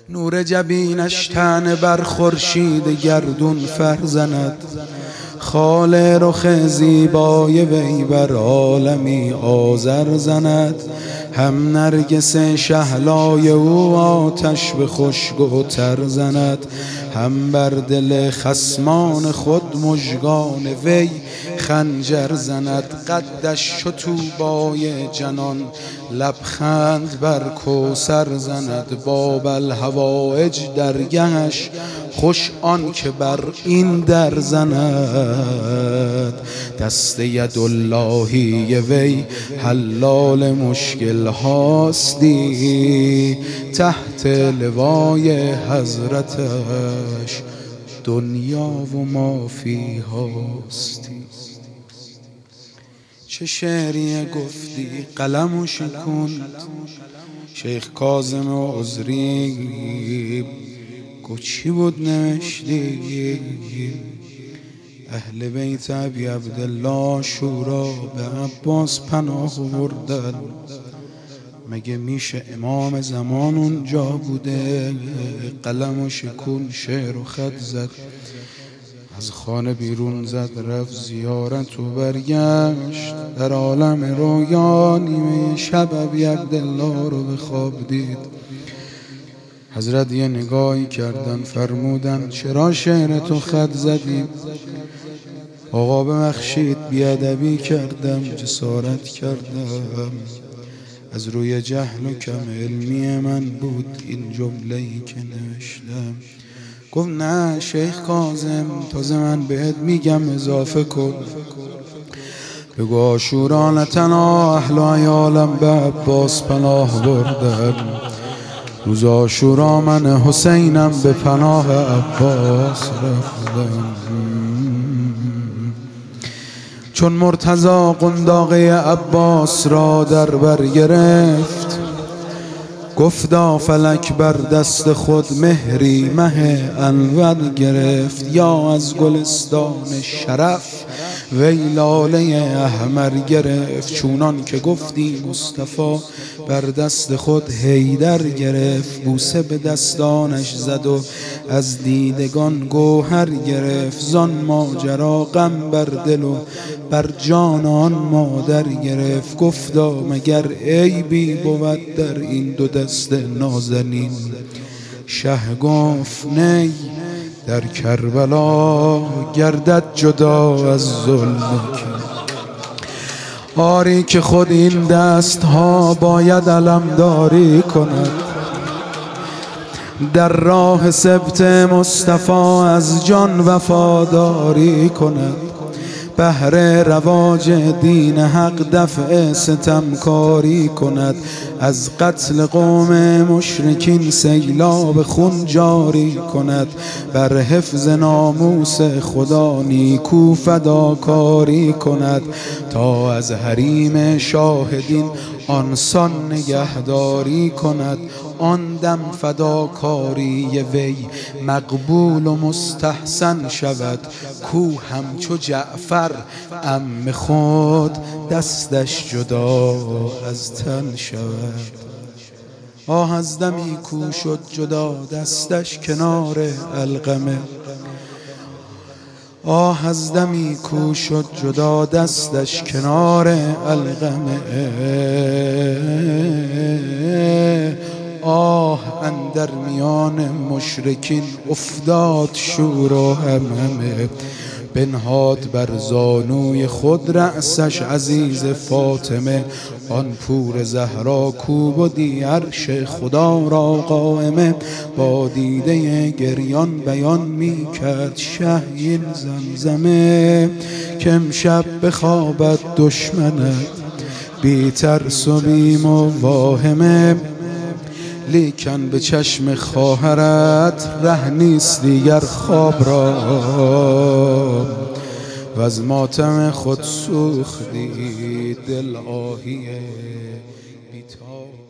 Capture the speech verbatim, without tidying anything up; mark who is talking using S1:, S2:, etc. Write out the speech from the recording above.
S1: نور جبینش طعنه بر خورشید گردون فرزند، خال رخ زیبای وی بر عالمی آذر زند. هم نرگس شهلای او آتش به خوشگوتر زند، هم بر دل خصمان خود مژگان وی خنجر زند. قدش چو طوبای جنان لبخند بر کوثر زند، باب الحوایج درگهش خوش آن که بر این در زند. دست یداللهی وی حلال مشکل هاستی، تحت لوای حضرتش دنیا و ما فیهاستی. چه شعریه گفتی قلمو شکند شیخ کاظم عذری، گو چی بود نوشتی؟ اهل بیت ابی عبدالله شورا به عباس پناه بردن، مگه میشه امام زمان اونجا بوده؟ قلم و شکون شعر و خط زد، از خانه بیرون زد رفت زیارت و برگشت. در عالم رویا نیمه شب ابی عبدالله رو به خواب دید. حضرت یه نگاهی کردن فرمودن چرا شعر تو خط زدی؟ آقا ببخشید بیادبی کردم، جسارت کردم، از روی جهل و کم علمی من بود این جمله‌ای که نوشتم. گفت نه شیخ کاظم، تازه من بهت میگم اضافه کن. بگو عاشورا نه تنها اهل و عیالم به عباس پناه بردن، روز عاشورا من حسینم به پناه عباس رفتم. چون مرتضی قنداقه عباس را در بر گرفت، گفتا فلک بر دست خود مهری مه انور گرفت. یا از گلستان شرف وی لاله احمر گرفت، چونان که گفتی مصطفی بر دست خود حیدر گرفت. بوسه به دستانش زد و از دیدگان گوهر گرفت، زان ماجرا غم بر دل و بر جان آن مادر گرفت. گفتا مگر عیبی بود در این دو دست نازنین؟ شه گفت نی، در کربلا گردد جدا از ظلم کی. آری که خود این دست ها باید علمداری کند، در راه سبط مصطفی از جان وفاداری کند. بهر رواج دین حق دفع ستمکاری کند، از قتل قوم مشرکین سیلاب خون جاری کند. بر حفظ ناموس خدا نیکو فداکاری کند، تا از حریم شاهدین آنسان نگهداری کند. آن دم فداکاری وی مقبول و مستحسن شود، کو همچو جعفر عم خود دستش جدا از تن شود. آه از دمی کو شد جدا دستش کنار القمه، آه از دمی کو شد جدا دستش کنار القمه. آه اندر میان مشرکین افتاد شور و همهمه، بنهاد بر زانوی خود رأسش عزیز فاطمه. آن پور زهرا کو بودی عرش خدا را قائمه، با دیده گریان بیان می کرد شه این زمزمه. که امشب بخوابد دشمنت بی ترس و بی مواهمه، لیکن به چشم خواهرت ره نیست دیگر خواب را. و از ماتم خود سوختی دل آهی بی‌تاب.